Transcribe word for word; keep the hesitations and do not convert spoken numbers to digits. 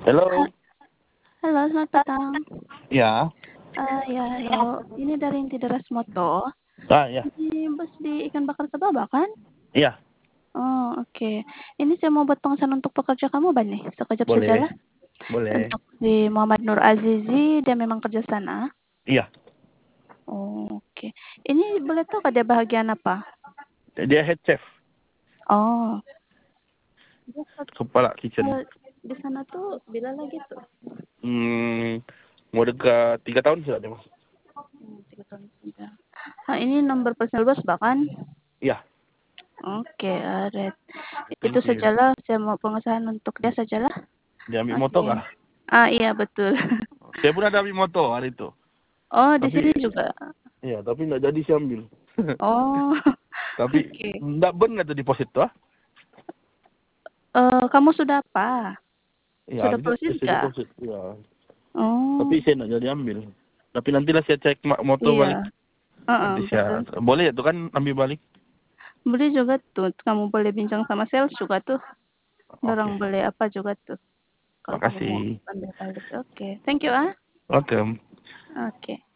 Halo. Ha halo, selamat petang. Ya. Eee, ya yo, ini dari Inti Deras Moto. Ah, ya. Ini Bos di ikan bakar Sababa kan? Iya. Oh, oke. Ini saya mau buat pemesanan untuk pekerja kamu ba nih, sekejap Boleh. sajalah. Boleh. Untuk si Muhammad Nur Azizi, dia memang kerja sana? Iya. Oh, oke. Ini boleh tahu nggak dia bahagian apa? Dia head chef. Oh. Dia ket Kepala kitchen. eee, di sana tuh bila lagi tuh? Hmm, mau dekat tiga tahun sudah dia masuk. Hmm, tiga tahun sudah. Ah, ini nomor personal Bos ba kan? Iya. Oke, alright. Itu Thank you. sajalah, saya mau pengesahan untuk dia sajalah. Dia ambil moto Oke. kah? Ah, iya betul. Saya pun ada ambil moto hari itu. Oh, di sini Tapi juga? iya, tapi enggak jadi saya ambil. Oh, Tapi oke. enggak benar tuh deposit tuh. Eee, kamu sudah apa? Iya, Sudah dia proceed saya nggak? deposit. Iya. Oh. Tapi saya enggak jadi ambil. Tapi nantilah saya cek ma moto Iya. balik. Heeh, Nanti betul. saya boleh ya tuh kan ambil balik? Boleh juga tuh, kamu boleh bincang sama sales juga tuh. Oke. Dorang boleh apa juga tuh, kalau kamu mau Makasih. ambil balik. Oke, thank you ah. Welcome. Oke.